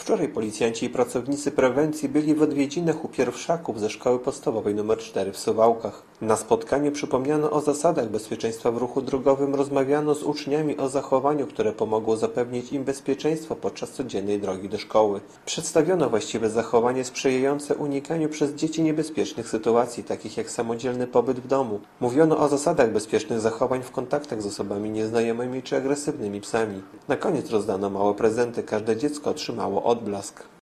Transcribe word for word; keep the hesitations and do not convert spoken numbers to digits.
Wczoraj policjanci i pracownicy prewencji byli w odwiedzinach u pierwszaków ze szkoły podstawowej nr cztery w Suwałkach. Na spotkaniu przypomniano o zasadach bezpieczeństwa w ruchu drogowym, rozmawiano z uczniami o zachowaniu, które pomogło zapewnić im bezpieczeństwo podczas codziennej drogi do szkoły. Przedstawiono właściwe zachowanie sprzyjające unikaniu przez dzieci niebezpiecznych sytuacji, takich jak samodzielny pobyt w domu. Mówiono o zasadach bezpiecznych zachowań w kontaktach z osobami nieznajomymi czy agresywnymi psami. Na koniec rozdano małe prezenty, każde dziecko otrzymało odblask.